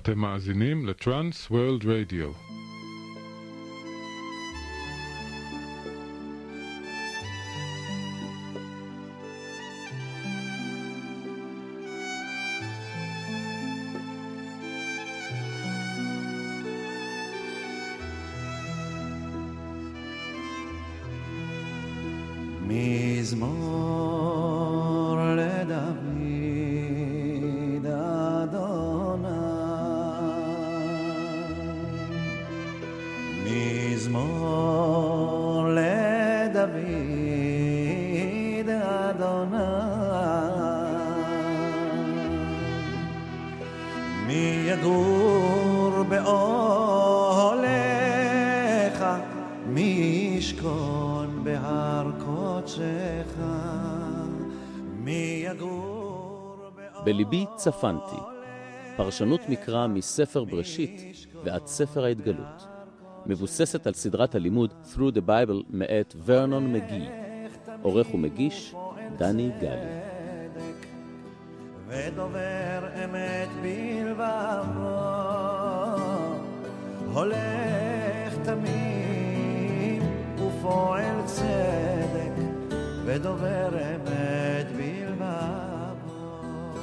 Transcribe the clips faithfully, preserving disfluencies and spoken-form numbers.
אתם מאזינים לטרנס וורלד רדיו. מזמור לדוד אדוני, מזמור לדוד אדוני, מי יגור באוהליך, מי ישכון בהר קודשך, מי יגור בליבי צפנתי, פרשנות מקרא מספר בראשית ועד ספר ההתגלות, מבוססת על סדרת הלימוד Through the Bible מאת ורנון מגי, עורך ומגיש דני גלי. ודובר אמת בלבבו, הולך תמים ופועל צדק, ודובר אמת בלבבו,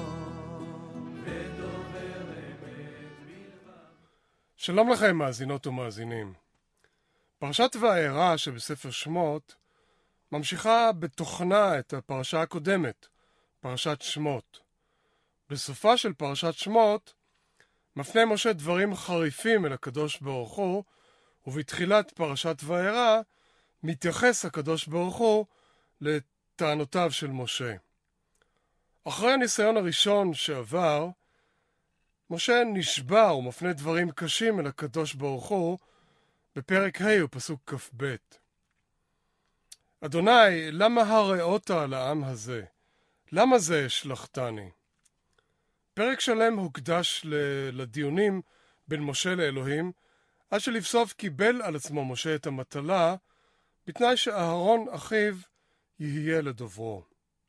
ודובר אמת בלבבו. שלום לכם מאזינות ומאזינים. פרשת וארא שבספר שמות ממשיכה בתוכנה את הפרשה הקודמת, פרשת שמות. בסופה של פרשת שמות מפנה משה דברים חריפים אל הקדוש ברוך הוא, ובתחילת פרשת וארא מתייחס הקדוש ברוך הוא לטענותיו של משה. אחרי הניסיון הראשון שעבר, משה נשבע ומפנה דברים קשים אל הקדוש ברוך הוא בפרק ה' ופסוק כ"ב. אדוני, למה הרעות על העם הזה? למה זה השלחתני? פרק שלם הוקדש לדיונים בין משה לאלוהים, עד שלבסוף קיבל על עצמו משה את המטלה, בתנאי שאהרון אחיו יהיה לדוברו.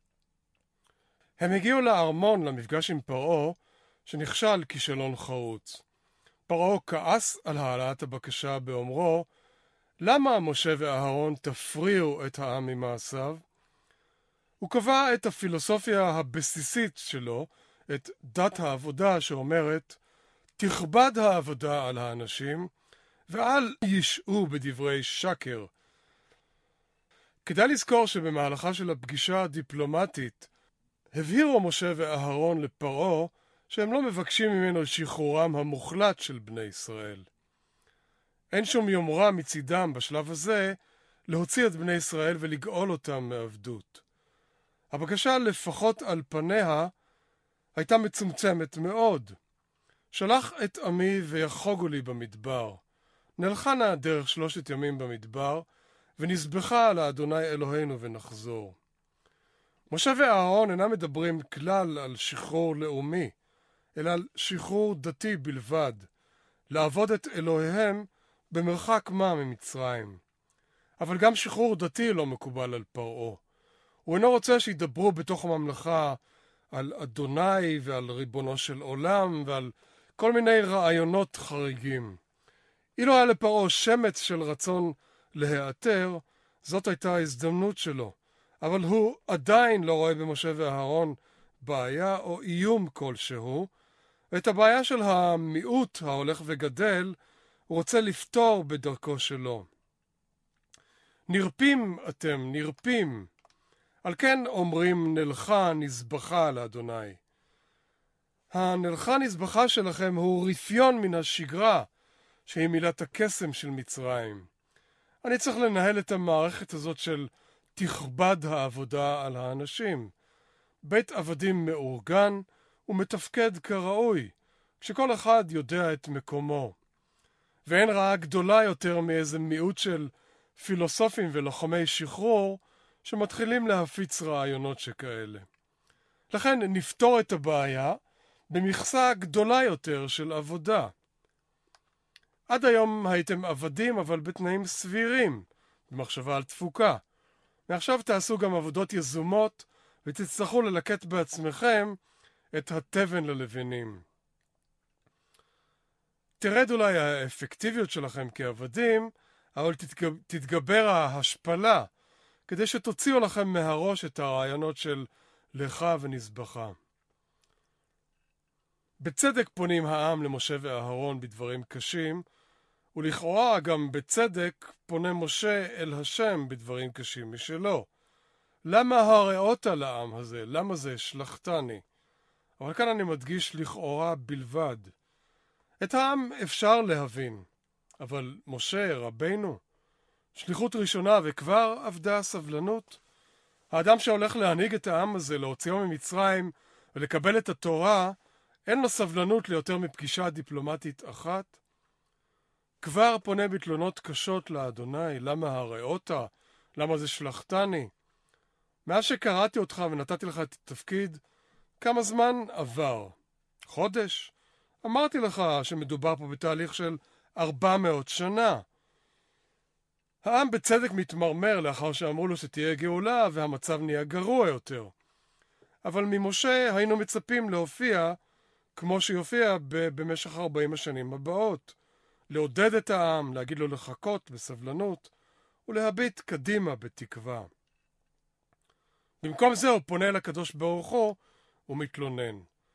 הם הגיעו לארמון למפגש עם פרעה, שנכשל כישלון חרוץ. פרעה כעס על העלאת הבקשה באומרו, למה משה ואהרון תפריעו את העם ממעשיו? הוא קבע את הפילוסופיה הבסיסית שלו, את דת העבודה שאומרת, תכבד העבודה על האנשים, ואל ישעו בדברי שקר. כדאי לזכור שבמהלכה של הפגישה הדיפלומטית, הבהירו משה ואהרון לפרעה, שהם לא מבקשים ממנו שחרורם המוחלט של בני ישראל. אין שום יומרה מצידם בשלב הזה להוציא את בני ישראל ולגאול אותם מעבדות. הבקשה לפחות על פניה הייתה מצומצמת מאוד. שלח את עמי ויחוגו לי במדבר. נלכה נא דרך שלושת ימים במדבר, ונזבחה על האדוני אלוהינו ונחזור. משה ואהרון אינם מדברים כלל על שחרור לאומי, אלא על שחרור דתי בלבד, לעבוד את אלוהיהם במרחק מה ממצרים. אבל גם שחרור דתי לא מקובל על פרעה. הוא אינו רוצה שידברו בתוך הממלכה על אדוני ועל ריבונו של עולם ועל כל מיני רעיונות חריגים. אילו היה לפרעה שמץ של רצון להיעתר, זאת הייתה ההזדמנות שלו. אבל הוא עדיין לא רואה במשה ואהרון בעיה או איום כלשהו, ואת הבעיה של המיעוט ההולך וגדל הוא רוצה לפתור בדרכו שלו. נרפים אתם, נרפים. על כן אומרים נלכה נזבחה לאדוני. הנלכה נזבחה שלכם הוא רפיון מן השגרה, שהיא מילת הקסם של מצרים. אני צריך לנהל את המערכת הזאת של תכבד העבודה על האנשים. בית עבדים מאורגן ומתפקד כראוי, כשכל אחד יודע את מקומו. ואין רעה גדולה יותר מאיזה מיעוט של פילוסופים ולוחמי שחרור, שמתחילים להפיץ רעיונות שכאלה. לכן נפתור את הבעיה במכסה גדולה יותר של עבודה. עד היום הייתם עבדים אבל בתנאים סבירים, במחשבה על תפוקה. מעכשיו תעשו גם עבודות יזומות ותצטרכו ללקט בעצמכם את התבן ללבנים. תרד אולי האפקטיביות שלכם כעבדים, אבל תתגבר ההשפלה, כדי שתוציאו לכם מהראש את הרעיונות של לך ונזבחה. בצדק פונים העם למשה ואהרון בדברים קשים, ולכאורה גם בצדק פונה משה אל השם בדברים קשים משלו. למה הרעות על העם הזה? למה זה שלחתני? אבל כאן אני מדגיש לכאורה בלבד. את העם אפשר להבין, אבל משה רבינו, שליחות ראשונה וכבר עבדה הסבלנות. האדם שהולך להנהיג את העם הזה, להוציאו ממצרים ולקבל את התורה, אין לו סבלנות ליותר מפגישה דיפלומטית אחת. כבר פונה בתלונות קשות לאדוני, למה הרעות? למה זה שלחתני? מאז שקראתי אותך ונתתי לך את התפקיד, כמה זמן עבר? חודש? אמרתי לך שמדובר פה בתהליך של ארבע מאות שנה. העם בצדק מתמרמר לאחר שאמרו לו שתהיה גאולה והמצב נהיה גרוע יותר. אבל ממשה היינו מצפים להופיע כמו שיופיע במשך ארבעים השנים הבאות. לעודד את העם, להגיד לו לחכות בסבלנות ולהביט קדימה בתקווה. במקום זה הוא פונה לקדוש ברוך הוא ומתלונן.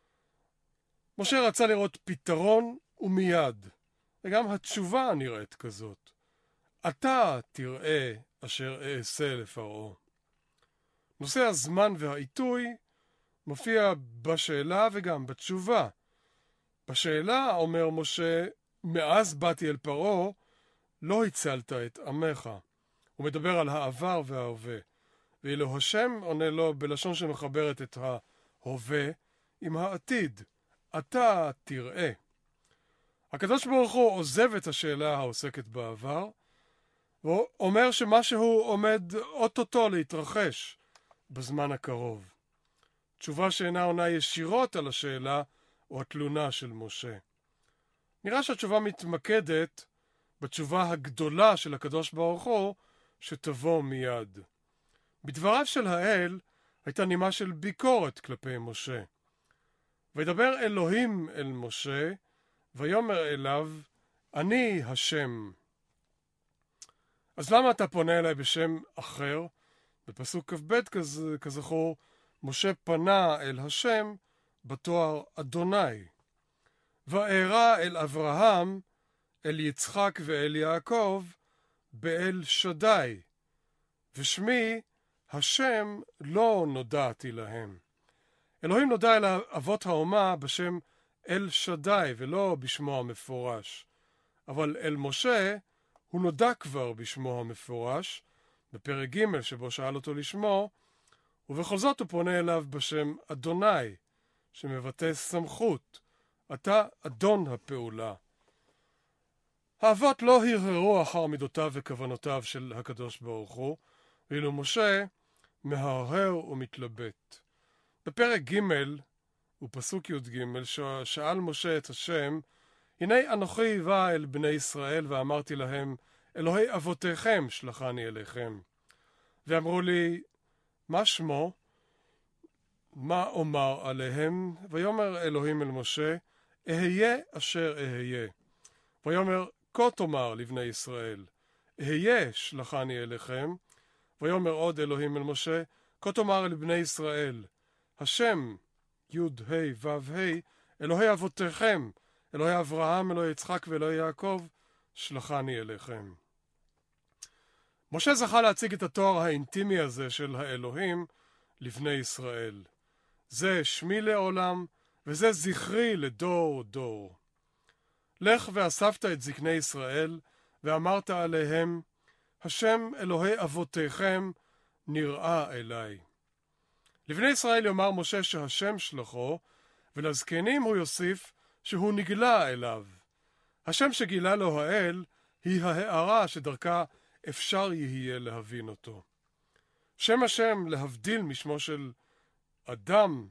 משה רצה לראות פתרון ומיד, וגם התשובה נראית כזאת. אתה תראה אשר אעשה לפרעה. נושא הזמן והעיתוי מופיע בשאלה וגם בתשובה. בשאלה אומר משה, מאז באתי אל פרעה, לא הצלת את עמך. הוא מדבר על העבר וההווה. ואילו השם עונה לו בלשון שמחברת את ההווה עם העתיד. אתה תראה. הקדוש ברוך הוא עוזב את השאלה העוסקת בעבר, והוא אומר שמשהו עומד אוטוטו להתרחש בזמן הקרוב. תשובה שאינה עונה ישירות על השאלה או התלונה של משה. נראה שהתשובה מתמקדת בתשובה הגדולה של הקדוש ברוך הוא שתבוא מיד. בדבריו של האל הייתה נימה של ביקורת כלפי משה. וידבר אלוהים אל משה, ויאמר אליו, אני השם. אז למה אתה פונה אליי בשם אחר? בפסוק כ"ב כזכור, משה פנה אל השם בתואר אדוני. וארא אל אברהם, אל יצחק ואל יעקב, באל שדי. ושמי, השם, לא נודעתי להם. אלוהים נודע אל אבות האומה בשם אל שדי, ולא בשמו המפורש. אבל אל משה הוא נודע כבר בשמו המפורש, בפרק ג' שבו שאל אותו לשמו, ובכל זאת הוא פונה אליו בשם אדוני, שמבטא סמכות. אתה אדון הפעולה. האבות לא הרהרו אחר מידותיו וכוונותיו של הקדוש ברוך הוא, ואילו משה מהרהר ומתלבט. בפרק ג' ופסוק י"ג שאל משה את השם, הנה אנוכי בא אל בני ישראל ואמרתי להם, אלוהי אבותיכם שלחני אליכם. ואמרו לי, מה שמו? מה אומר עליהם? ויאמר אלוהים אל משה, אהיה אשר אהיה. ויאמר, כה תאמר לבני ישראל, אהיה שלחני אליכם. ויאמר עוד אלוהים אל משה, כה תאמר אל בני ישראל, השם י' ה' ו' ה', אלוהי אבותיכם, אלוהי אברהם, אלוהי יצחק ואלוהי יעקב, שלחני אליכם. משה זכה להציג את התואר האינטימי הזה של האלוהים לבני ישראל. זה שמי לעולם, וזה זכרי לדור דור. לך ואספת את זקני ישראל, ואמרת עליהם, השם אלוהי אבותיכם נראה אליי. לבני ישראל יאמר משה שהשם שלחו, ולזקנים הוא יוסיף שהוא נגלה אליו. השם שגילה לו האל היא ההערה שדרכה אפשר יהיה להבין אותו. שם השם, להבדיל משמו של אדם,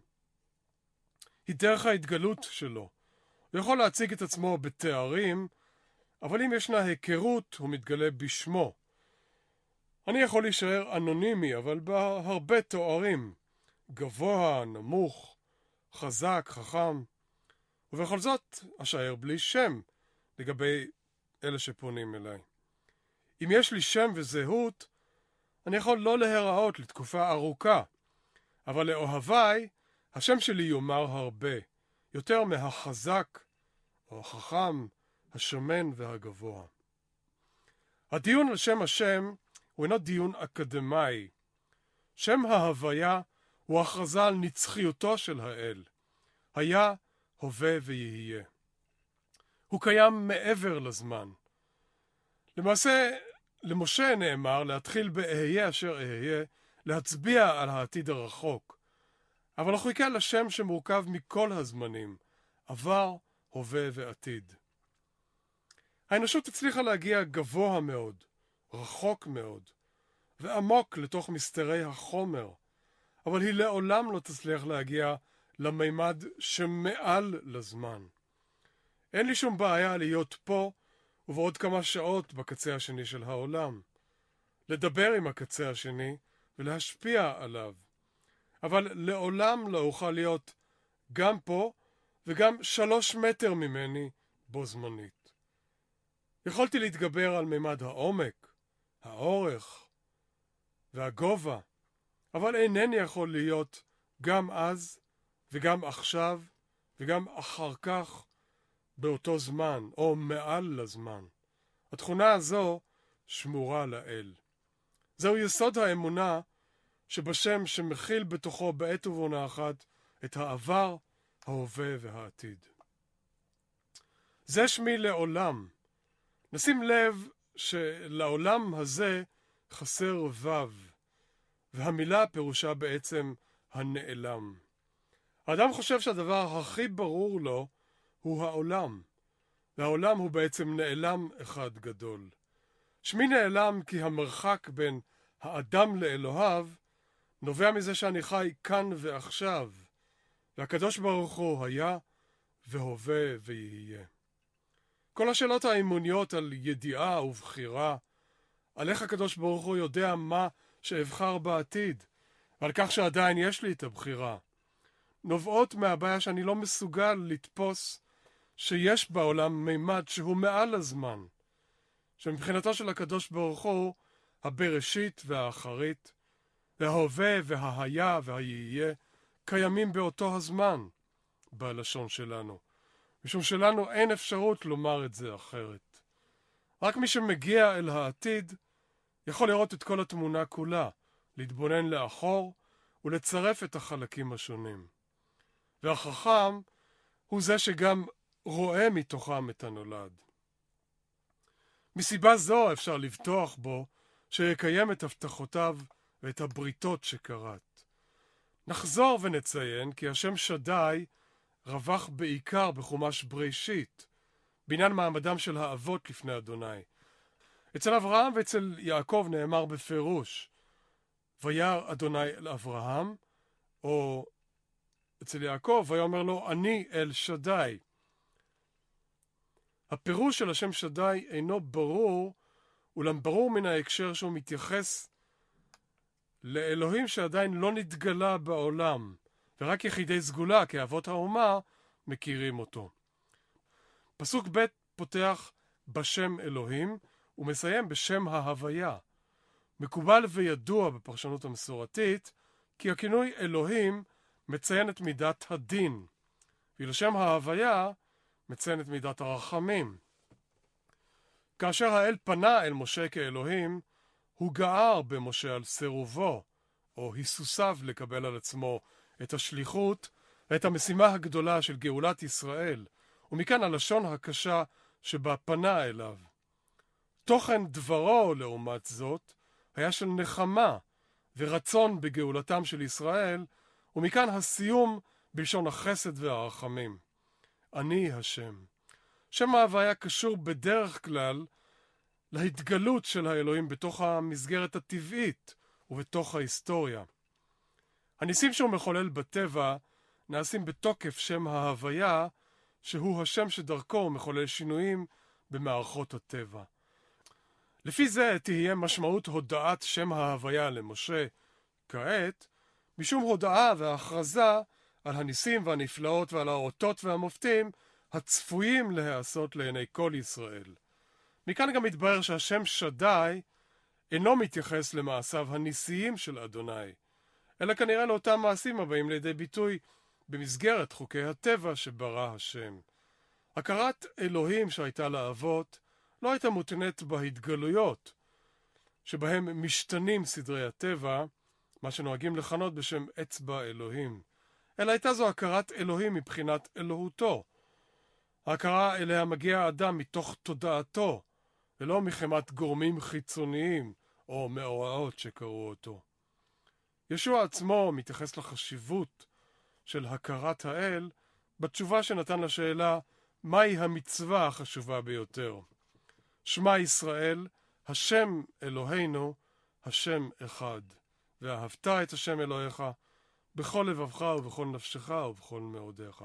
היא דרך ההתגלות שלו. הוא יכול להציג את עצמו בתארים, אבל אם ישנה היכרות, הוא מתגלה בשמו. אני יכול להישאר אנונימי, אבל בהרבה תוארים. גבוה, נמוך, חזק, חכם. ובכל זאת, אשאר בלי שם, לגבי אלה שפונים אליי. אם יש לי שם וזהות, אני יכול לא להיראות לתקופה ארוכה, אבל לאוהביי, השם שלי יאמר הרבה, יותר מהחזק או החכם, השמן והגבוה. הדיון על שם השם הוא אינו דיון אקדמאי. שם ההוויה הוא הכרזה על נצחיותו של האל. היה, הווה ויהיה. הוא קיים מעבר לזמן. למעשה, למשה נאמר להתחיל באהיה אשר אהיה, להצביע על העתיד הרחוק. אבל הוא חיכה לשם שמורכב מכל הזמנים, עבר, הווה ועתיד. האנושות הצליחה להגיע גבוה מאוד, רחוק מאוד, ועמוק לתוך מסתרי החומר, אבל היא לעולם לא תצליח להגיע למימד שמעל לזמן. אין לי שום בעיה להיות פה ובעוד כמה שעות בקצה השני של העולם, לדבר עם הקצה השני ולהשפיע עליו, אבל לעולם לא אוכל להיות גם פה וגם שלוש מטר ממני בו זמנית. יכולתי להתגבר על מימד העומק, האורך והגובה, אבל אינני יכול להיות גם אז וגם עכשיו וגם אחר כך באותו זמן או מעל לזמן. התכונה הזו שמורה לאל. זהו יסוד האמונה שבשם שמכיל בתוכו בעת ובעונה אחת את העבר, ההווה והעתיד. זה שמי לעולם. נשים לב שלעולם הזה חסר וו, והמילה פירושה בעצם הנעלם. האדם חושב שהדבר הכי ברור לו הוא העולם, והעולם הוא בעצם נעלם אחד גדול. שמי נעלם כי המרחק בין האדם לאלוהיו נובע מזה שאני חי כאן ועכשיו, והקדוש ברוך הוא היה והווה ויהיה. כל השאלות האימוניות על ידיעה ובחירה, על איך הקדוש ברוך הוא יודע מה שאבחר בעתיד, ועל כך שעדיין יש לי את הבחירה, נובעות מהבעיה שאני לא מסוגל לתפוס שיש בעולם מימד שהוא מעל הזמן, שמבחינתו של הקדוש ברוך הוא הבראשית והאחרית, וההווה וההיה והיהיה קיימים באותו הזמן בלשון שלנו, משום שלנו אין אפשרות לומר את זה אחרת. רק מי שמגיע אל העתיד יכול לראות את כל התמונה כולה, להתבונן לאחור ולצרף את החלקים השונים. והחכם הוא זה שגם רואה מתוכם את הנולד. מסיבה זו אפשר לבטוח בו שיקיים את הבטחותיו ואת הבריתות שקראת. נחזור ונציין כי השם שדי רווח בעיקר בחומש בראשית, בעניין מעמדם של האבות לפני אדוני. אצל אברהם ואצל יעקב נאמר בפירוש, וירא אדוני אל אברהם, או אצל יעקב ויאמר לו, אני אל שדי. הפירוש של השם שדי אינו ברור, אולם ברור מן ההקשר שהוא מתייחס לאלוהים שעדיין לא נתגלה בעולם, ורק יחידי סגולה כאבות האומה מכירים אותו. פסוק ב' פותח בשם אלוהים ומסיים בשם ההוויה. מקובל וידוע בפרשנות המסורתית כי הכינוי אלוהים מציין את מידת הדין, ואילו שם ההוויה מציין את מידת הרחמים. כאשר האל פנה אל משה כאלוהים, הוא גער במשה על סירובו, או היסוסיו לקבל על עצמו את השליחות ואת המשימה הגדולה של גאולת ישראל, ומכאן הלשון הקשה שבה פנה אליו. תוכן דברו, לעומת זאת, היה של נחמה ורצון בגאולתם של ישראל, ומכאן הסיום בלשון החסד והרחמים. אני השם. שם ההוויה קשור בדרך כלל להתגלות של האלוהים בתוך המסגרת הטבעית ובתוך ההיסטוריה. הניסים שהוא מחולל בטבע נעשים בתוקף שם ההוויה, שהוא השם שדרכו הוא מחולל שינויים במערכות הטבע. לפי זה תהיה משמעות הודעת שם ההוויה למשה כעת, משום הודעה והכרזה על הניסים והנפלאות ועל האותות והמופתים הצפויים להיעשות לעיני כל ישראל. מכאן גם מתברר שהשם שדי אינו מתייחס למעשיו הניסיים של אדוני, אלא כנראה לאותם מעשים הבאים לידי ביטוי במסגרת חוקי הטבע שברא השם. הכרת אלוהים שהייתה לאבות לא הייתה מותנית בהתגלויות, שבהם משתנים סדרי הטבע, מה שנוהגים לכנות בשם אצבע אלוהים, אלא הייתה זו הכרת אלוהים מבחינת אלוהותו. ההכרה אליה מגיע האדם מתוך תודעתו, ולא מחמת גורמים חיצוניים או מאורעות שקראו אותו. ישוע עצמו מתייחס לחשיבות של הכרת האל בתשובה שנתן לשאלה מהי המצווה החשובה ביותר. שמע ישראל, השם אלוהינו, השם אחד. ואהבת את השם אלוהיך בכל לבבך ובכל נפשך ובכל מאודיך.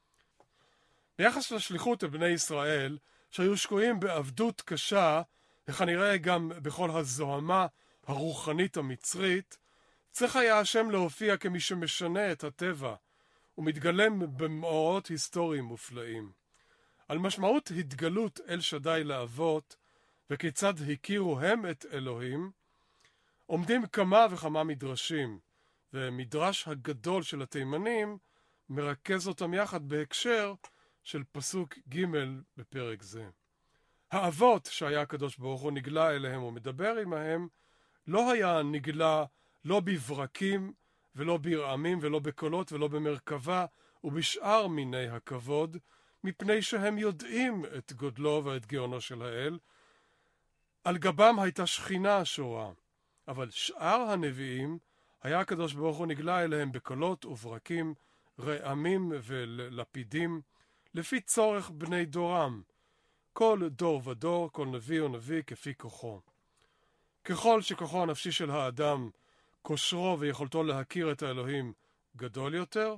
ביחס לשליחות לבני ישראל, שהיו שקועים בעבדות קשה, וכנראה גם בכל הזוהמה הרוחנית המצרית, צריך היה השם להופיע כמי שמשנה את הטבע, ומתגלם במאורעות היסטוריים מופלאים. על משמעות התגלות אל שדי לאבות, וכיצד הכירו הם את אלוהים, עומדים כמה וכמה מדרשים, ומדרש הגדול של התימנים מרכז אותם יחד בהקשר של פסוק ג' בפרק זה. האבות שהיה הקדוש ברוך הוא נגלה אליהם ומדבר עמהם, לא היה נגלה לא בברקים ולא ברעמים ולא בקולות ולא במרכבה ובשאר מיני הכבוד, מפני שהם יודעים את גודלו ואת גאונו של האל. על גבם הייתה שכינה שורה, אבל שאר הנביאים היה הקדוש ברוך הוא נגלה אליהם בקולות וברקים, רעמים ולפידים, לפי צורך בני דורם, כל דור ודור, כל נביא ונביא כפי כוחו. ככל שכוחו הנפשי של האדם, כושרו ויכולתו להכיר את האלוהים גדול יותר,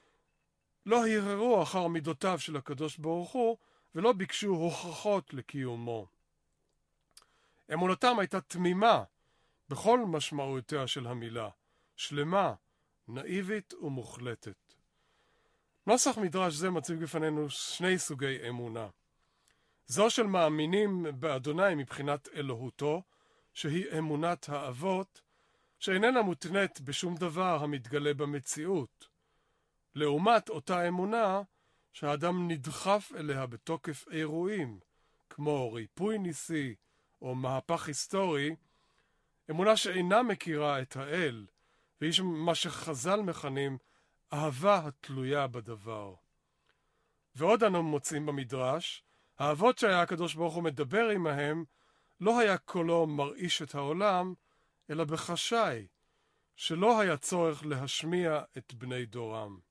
לא הרהרו אחר מידותיו של הקדוש ברוך הוא, ולא ביקשו הוכחות לקיומו. אמונתם הייתה תמימה בכל משמעותיה של המילה, שלמה, נאיבית ומוחלטת. נוסח מדרש זה מציג בפנינו שני סוגי אמונה. זו של מאמינים באדוני מבחינת אלוהותו, שהיא אמונת האבות, שאיננה מותנית בשום דבר המתגלה במציאות. לעומת אותה אמונה שהאדם נדחף אליה בתוקף אירועים, כמו ריפוי ניסי או מהפך היסטורי, אמונה שאינה מכירה את האל, והיא מה שחז"ל מכנים אהבה התלויה בדבר. ועוד אנו מוצאים במדרש, האבות שהיה הקדוש ברוך הוא מדבר עמהם, לא היה קולו מרעיש את העולם, אלא בחשאי, שלא היה צורך להשמיע את בני דורם.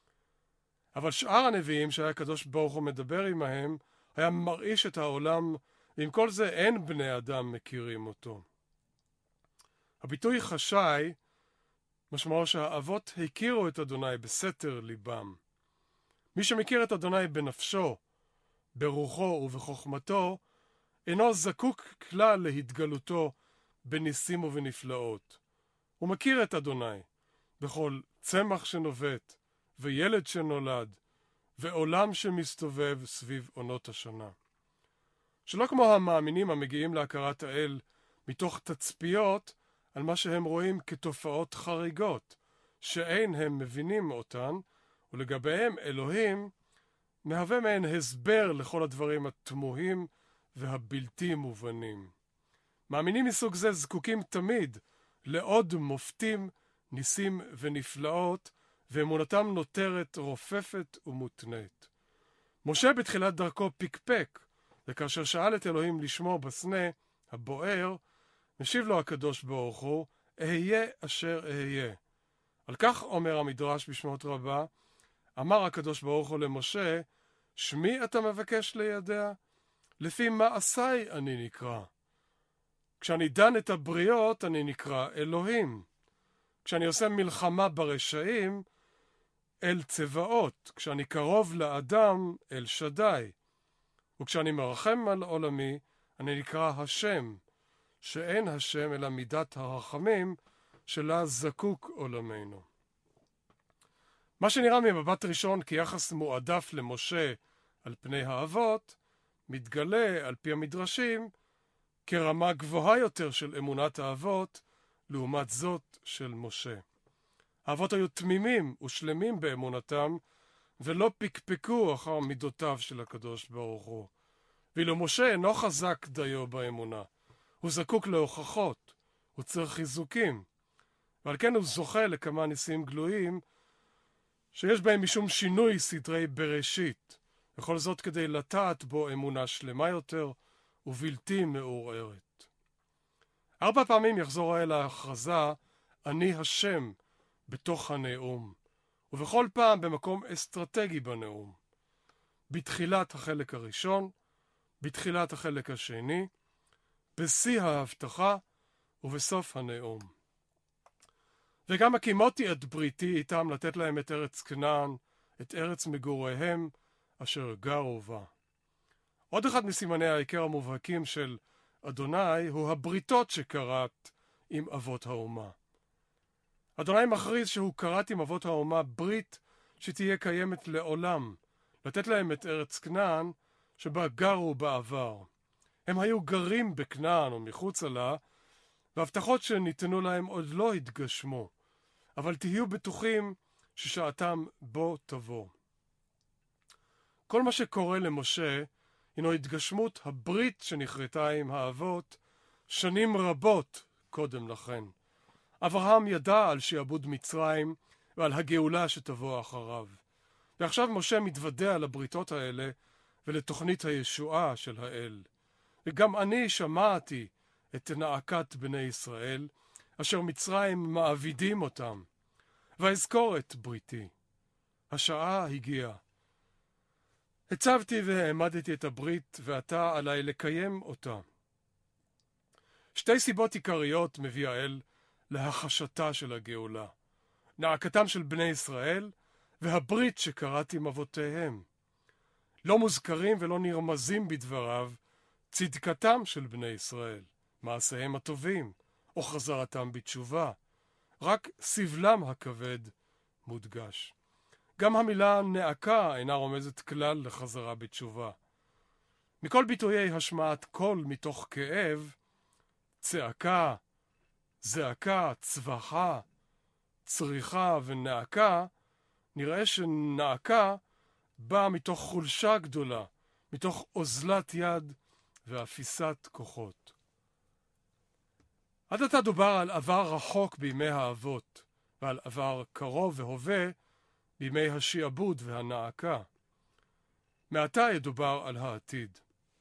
אבל שאר הנביאים שהיה הקדוש ברוך הוא מדבר עמהם, היה מרעיש את העולם, ועם כל זה אין בני אדם מכירים אותו. הביטוי חשאי, משמעו שהאבות הכירו את אדוני בסתר ליבם. מי שמכיר את אדוני בנפשו, ברוחו ובחוכמתו, אינו זקוק כלל להתגלותו בניסים ובנפלאות. הוא מכיר את אדוני בכל צמח שנובט, וילד שנולד, ועולם שמסתובב סביב עונות השנה. שלא כמו המאמינים המגיעים להכרת האל מתוך תצפיות על מה שהם רואים כתופעות חריגות, שאין הם מבינים אותן, ולגביהם אלוהים מהווה מעין הסבר לכל הדברים התמוהים והבלתי מובנים. מאמינים מסוג זה זקוקים תמיד לעוד מופתים, ניסים ונפלאות, ואמונתם נותרת רופפת ומותנית. משה בתחילת דרכו פיקפק, וכאשר שאל את אלוהים לשמו בסנה הבוער, משיב לו הקדוש ברוך הוא, אהיה אשר אהיה. על כך אומר המדרש בשמות רבה, אמר הקדוש ברוך הוא למשה, שמי אתה מבקש לידע? לפי מעשיי אני נקרא. כשאני דן את הבריות אני נקרא אלוהים. כשאני עושה מלחמה ברשעים, אל צבאות. כשאני קרוב לאדם, אל שדי. וכשאני מרחם על עולמי, אני נקרא השם, שאין השם אלא מידת הרחמים שלה זקוק עולמנו. מה שנראה ממבט ראשון כיחס מועדף למשה על פני האבות, מתגלה על פי המדרשים כרמה גבוהה יותר של אמונת האבות לעומת זאת של משה. האבות היו תמימים ושלמים באמונתם ולא פקפקו אחר מידותיו של הקדוש ברוך הוא. ואילו משה אינו חזק דיו באמונה, הוא זקוק להוכחות, הוא צריך חיזוקים, ועל כן הוא זוכה לכמה ניסים גלויים שיש בהם משום שינוי סדרי בראשית, וכל זאת כדי לטעת בו אמונה שלמה יותר ובלתי מעורערת. ארבע פעמים יחזור האל ההכרזה אני השם בתוך הנאום, ובכל פעם במקום אסטרטגי בנאום. בתחילת החלק הראשון, בתחילת החלק השני, בשיא ההבטחה ובסוף הנאום. וגם הקימותי את בריתי איתם לתת להם את ארץ כנען, את ארץ מגוריהם אשר גרו בה. עוד אחד מסימני העיקר המובהקים של אדוני הוא הבריתות שקראת עם אבות האומה. אדוני מכריז שהוא קראת עם אבות האומה ברית שתהיה קיימת לעולם, לתת להם את ארץ כנען שבה גרו בעבר. הם היו גרים בכנען או מחוצה לה, והבטחות שניתנו להם עוד לא התגשמו, אבל תהיו בטוחים ששעתם בו תבוא. כל מה שקורה למשה הינו התגשמות הברית שנכרתה עם האבות שנים רבות קודם לכן. אברהם ידע על שעבוד מצרים ועל הגאולה שתבוא אחריו. ועכשיו משה מתוודע על הבריתות האלה ולתוכנית הישועה של האל. וגם אני שמעתי את נאקת בני ישראל, אשר מצרים מעבידים אותם. ואזכור את בריתי. השעה הגיעה. הצבתי והעמדתי את הברית, ואתה עליי לקיים אותה. שתי סיבות עיקריות מביא האל להחשתה של הגאולה. נאקתם של בני ישראל, והברית שקראתי עם אבותיהם. לא מוזכרים ולא נרמזים בדבריו צדקתם של בני ישראל, מעשיהם הטובים, או חזרתם בתשובה. רק סבלם הכבד מודגש. גם המילה נאקה אינה רומזת כלל לחזרה בתשובה. מכל ביטויי השמעת קול מתוך כאב, צעקה, זעקה, צווחה, צריכה ונאקה, נראה שנאקה באה מתוך חולשה גדולה, מתוך אוזלת יד ואפיסת כוחות. עד עתה דובר על עבר רחוק בימי האבות, ועל עבר קרוב והווה בימי השעבוד והנאקה. מעתה ידובר על העתיד.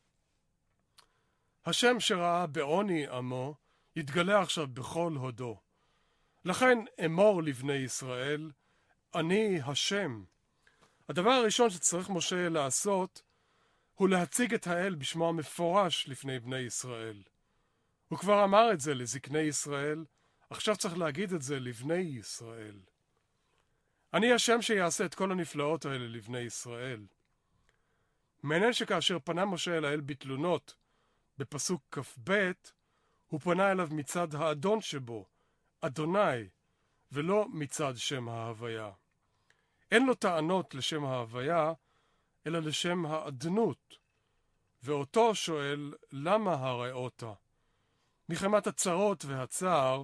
השם שראה בעוני עמו יתגלה עכשיו בכל הודו. לכן אמור לבני ישראל, אני השם. הדבר הראשון שצריך משה לעשות הוא להציג את האל בשמו המפורש לפני בני ישראל. הוא כבר אמר את זה לזקני ישראל, עכשיו צריך להגיד את זה לבני ישראל. אני השם שיעשה את כל הנפלאות האלה לבני ישראל. מעניין שכאשר פנה משה אל האל בתלונות, בפסוק כ"ב, הוא פנה אליו מצד האדון שבו, אדוני, ולא מצד שם ההוויה. אין לו טענות לשם ההוויה, אלא לשם האדנות. ואותו שואל, למה הראותה? מחמת הצרות והצער,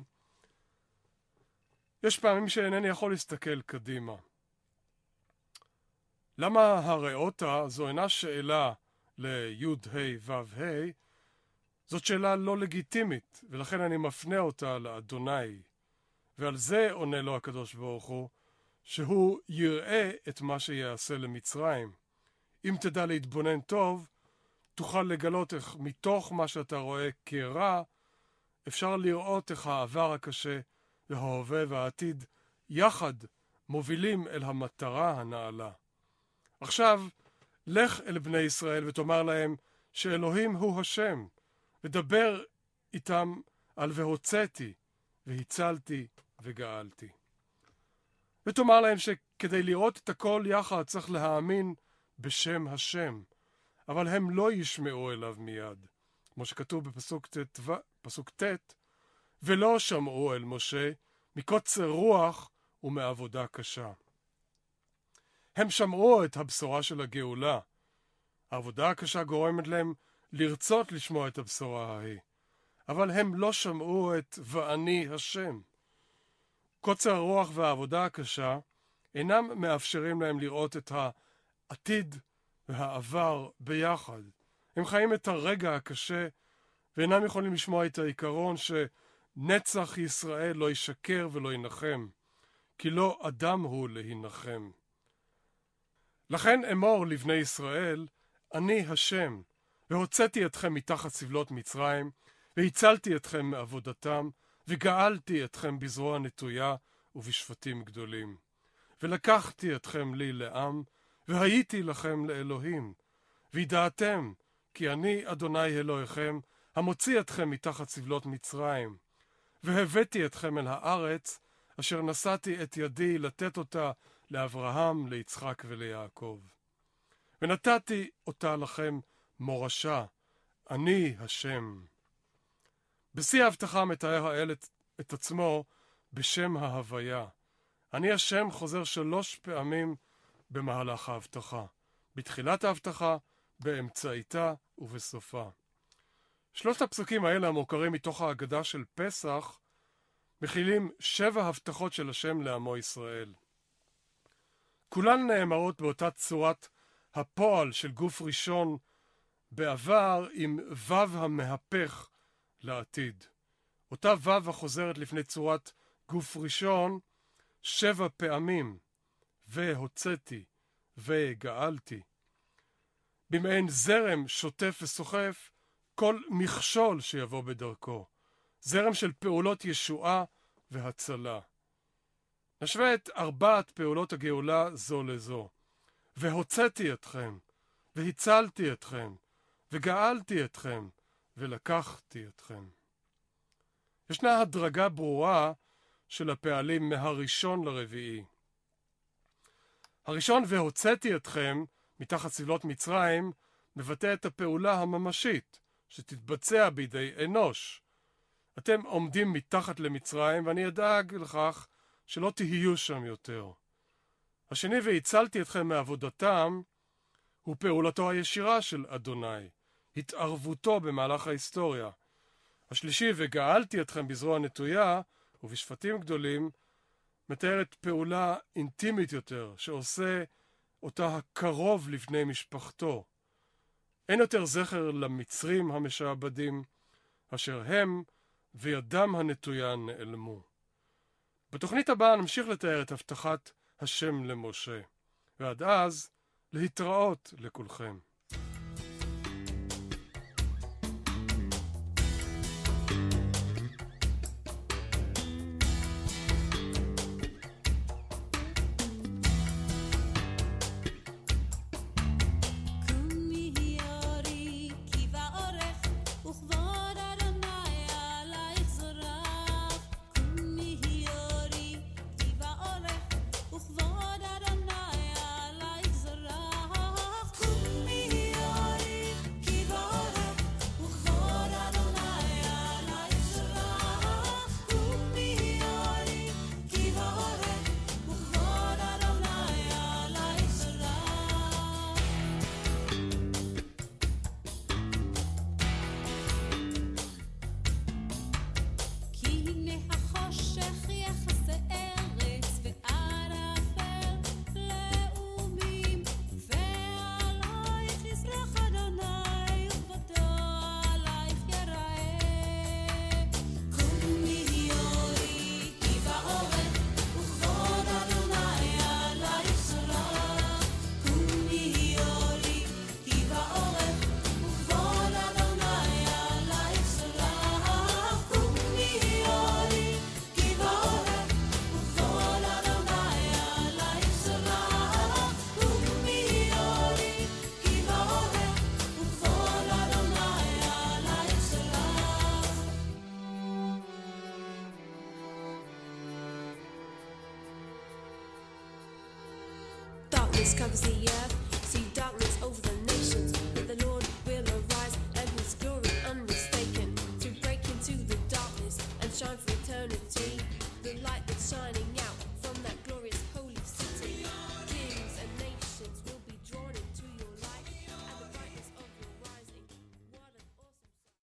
יש פעמים שאינני יכול להסתכל קדימה. למה הראותה זו אינה שאלה ליוד ה' ו' ה', זאת שאלה לא לגיטימית, ולכן אני מפנה אותה לאדוני. ועל זה עונה לו הקדוש ברוך הוא, שהוא יראה את מה שיעשה למצרים. אם תדע להתבונן טוב, תוכל לגלות איך מתוך מה שאתה רואה כרע, אפשר לראות איך העבר הקשה וההווה והעתיד יחד מובילים אל המטרה הנעלה. עכשיו, לך אל בני ישראל ותאמר להם שאלוהים הוא השם, ודבר איתם על והוצאתי, והצלתי וגאלתי. ותאמר להם שכדי לראות את הכל יחד צריך להאמין בשם השם, אבל הם לא ישמעו אליו מיד, כמו שכתוב בפסוק ת', פסוק ת', ולא שמעו אל משה מקוצר רוח ומעבודה קשה. הם שמעו את הבשורה של הגאולה, העבודה הקשה גורמת להם לרצות לשמוע את הבשורה ההיא, אבל הם לא שמעו את ואני השם. קוצר הרוח והעבודה הקשה אינם מאפשרים להם לראות את העתיד והעבר ביחד. הם חיים את הרגע הקשה ואינם יכולים לשמוע את העיקרון שנצח ישראל לא ישקר ולא ינחם, כי לא אדם הוא להינחם. לכן אמור לבני ישראל, אני השם, והוצאתי אתכם מתחת סבלות מצרים, והצלתי אתכם מעבודתם, וגאלתי אתכם בזרוע נטויה ובשפטים גדולים. ולקחתי אתכם לי לעם, והייתי לכם לאלוהים. וידעתם, כי אני אדוני אלוהיכם, המוציא אתכם מתחת סבלות מצרים. והבאתי אתכם אל הארץ, אשר נשאתי את ידי לתת אותה לאברהם, ליצחק וליעקב. ונתתי אותה לכם מורשה, אני השם. בשיא ההבטחה מתאר האל את, את עצמו בשם ההוויה. אני השם חוזר שלוש פעמים במהלך ההבטחה. בתחילת ההבטחה, באמצעיתה ובסופה. שלושת הפסוקים האלה המוכרים מתוך ההגדה של פסח, מכילים שבע הבטחות של השם לעמו ישראל. כולן נאמרות באותה צורת הפועל של גוף ראשון בעבר עם וו המהפך לעתיד. אותה וו החוזרת לפני צורת גוף ראשון שבע פעמים, והוצאתי, וגאלתי. במעין זרם שוטף וסוחף, כל מכשול שיבוא בדרכו. זרם של פעולות ישועה והצלה. נשווה את ארבעת פעולות הגאולה זו לזו. והוצאתי אתכם, והצלתי אתכם, וגאלתי אתכם, ולקחתי אתכם. ישנה הדרגה ברורה של הפעלים מהראשון לרביעי. הראשון והוצאתי אתכם מתחת סבלות מצרים מבטא את הפעולה הממשית שתתבצע בידי אנוש. אתם עומדים מתחת למצרים ואני אדאג לכך שלא תהיו שם יותר. השני והצלתי אתכם מעבודתם הוא פעולתו הישירה של אדוני, התערבותו במהלך ההיסטוריה. השלישי וגאלתי אתכם בזרוע נטויה ובשפטים גדולים מתארת פעולה אינטימית יותר שעושה אותה הקרוב לבני משפחתו. אין יותר זכר למצרים המשעבדים אשר הם וידם הנטויה נעלמו. בתוכנית הבאה נמשיך לתאר את הבטחת השם למשה, ועד אז להתראות לכולכם. Darkness covers the earth, see dark